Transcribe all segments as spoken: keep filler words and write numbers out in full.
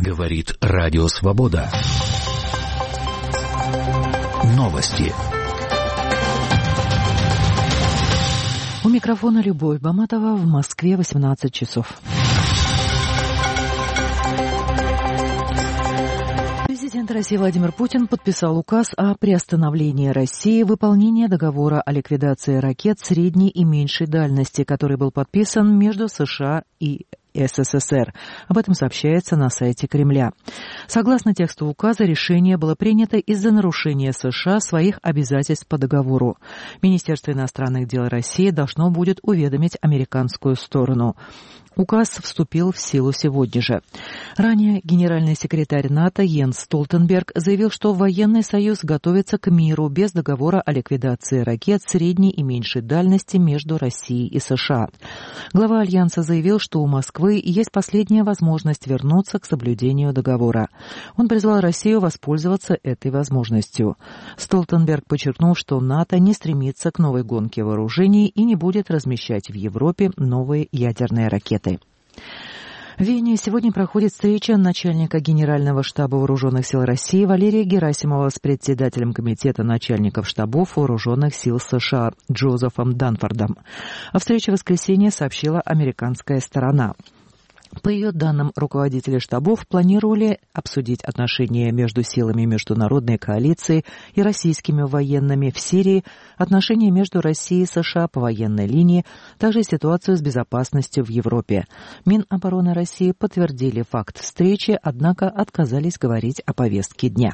Говорит Радио Свобода. Новости. У микрофона Любовь Баматова. В Москве восемнадцать часов. Президент России Владимир Путин подписал указ о приостановлении России выполнения договора о ликвидации ракет средней и меньшей дальности, который был подписан между США и СССР. Об этом сообщается на сайте Кремля. Согласно тексту указа, решение было принято из-за нарушения США своих обязательств по договору. Министерство иностранных дел России должно будет уведомить американскую сторону. Указ вступил в силу сегодня же. Ранее генеральный секретарь НАТО Йенс Столтенберг заявил, что военный союз готовится к миру без договора о ликвидации ракет средней и меньшей дальности между Россией и США. Глава Альянса заявил, что у Москвы есть последняя возможность вернуться к соблюдению договора. Он призвал Россию воспользоваться этой возможностью. Столтенберг подчеркнул, что НАТО не стремится к новой гонке вооружений и не будет размещать в Европе новые ядерные ракеты. В Вене сегодня проходит встреча начальника Генерального штаба Вооруженных сил России Валерия Герасимова с председателем Комитета начальников штабов Вооруженных сил США Джозефом Данфордом. О встрече в воскресенье сообщила американская сторона. По ее данным, руководители штабов планировали обсудить отношения между силами международной коалиции и российскими военными в Сирии, отношения между Россией и США по военной линии, также ситуацию с безопасностью в Европе. Минобороны России подтвердили факт встречи, однако отказались говорить о повестке дня.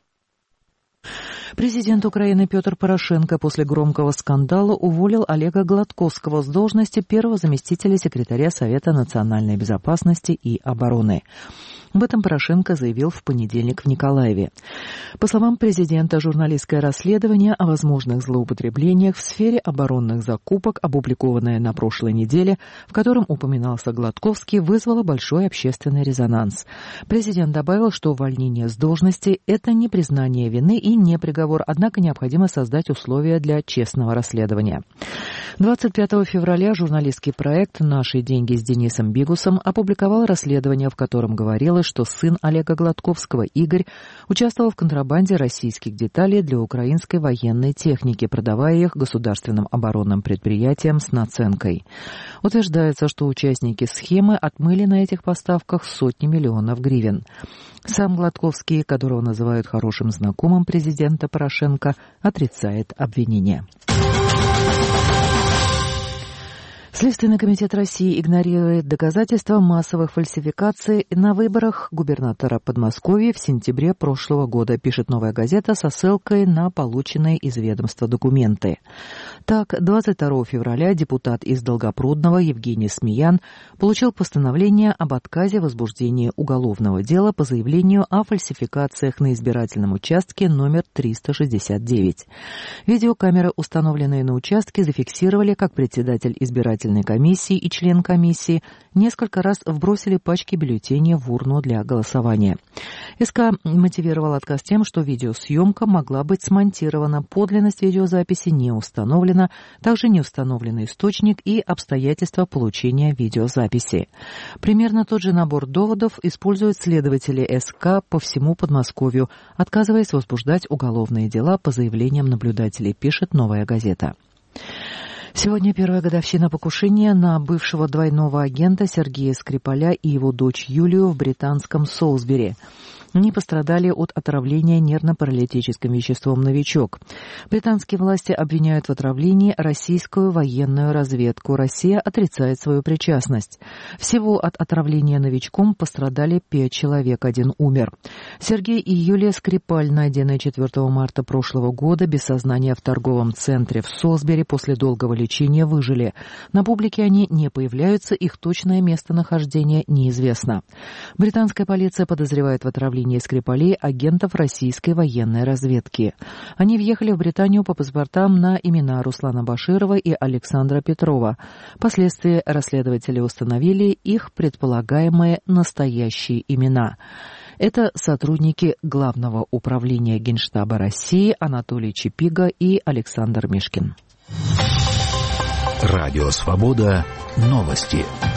Президент Украины Петр Порошенко после громкого скандала уволил Олега Гладковского с должности первого заместителя секретаря Совета национальной безопасности и обороны. Об этом Порошенко заявил в понедельник в Николаеве. По словам президента, журналистское расследование о возможных злоупотреблениях в сфере оборонных закупок, опубликованное на прошлой неделе, в котором упоминался Гладковский, вызвало большой общественный резонанс. Президент добавил, что увольнение с должности – это не признание вины и не приговор, однако необходимо создать условия для честного расследования. двадцать пятого февраля журналистский проект «Наши деньги» с Денисом Бигусом опубликовал расследование, в котором говорилось, что сын Олега Гладковского, Игорь, участвовал в контрабанде российских деталей для украинской военной техники, продавая их государственным оборонным предприятиям с наценкой. Утверждается, что участники схемы отмыли на этих поставках сотни миллионов гривен. Сам Гладковский, которого называют хорошим знакомым президента Порошенко, отрицает обвинения. Следственный комитет России игнорирует доказательства массовых фальсификаций на выборах губернатора Подмосковья в сентябре прошлого года, пишет «Новая газета» со ссылкой на полученные из ведомства документы. Так, двадцать второго февраля депутат из Долгопрудного Евгений Смеян получил постановление об отказе в возбуждении уголовного дела по заявлению о фальсификациях на избирательном участке номер триста шестьдесят девять. Видеокамеры, установленные на участке, зафиксировали, как председатель избирательной комиссии и член комиссии несколько раз вбросили пачки бюллетеней в урну для голосования. СК мотивировал отказ тем, что видеосъемка могла быть смонтирована, подлинность видеозаписи не установлена, также не установлен источник и обстоятельства получения видеозаписи. Примерно тот же набор доводов используют следователи СК по всему Подмосковью, отказываясь возбуждать уголовные дела по заявлениям наблюдателей, пишет «Новая газета». Сегодня первая годовщина покушения на бывшего двойного агента Сергея Скрипаля и его дочь Юлию в британском Солсбери. Они пострадали от отравления нервно-паралитическим веществом «Новичок». Британские власти обвиняют в отравлении российскую военную разведку. Россия отрицает свою причастность. Всего от отравления «Новичком» пострадали пять человек, один умер. Сергей и Юлия Скрипаль, найденные четвертого марта прошлого года без сознания в торговом центре в Солсбери, после долгого лечения выжили. На публике они не появляются, их точное местонахождение неизвестно. Британская полиция подозревает в отравлении Скрипалей агентов российской военной разведки. Они въехали в Британию по паспортам на имена Руслана Баширова и Александра Петрова. Впоследствии расследователи установили их предполагаемые настоящие имена. Это сотрудники Главного управления Генштаба России Анатолий Чепига и Александр Мишкин. Радио Свобода. Новости.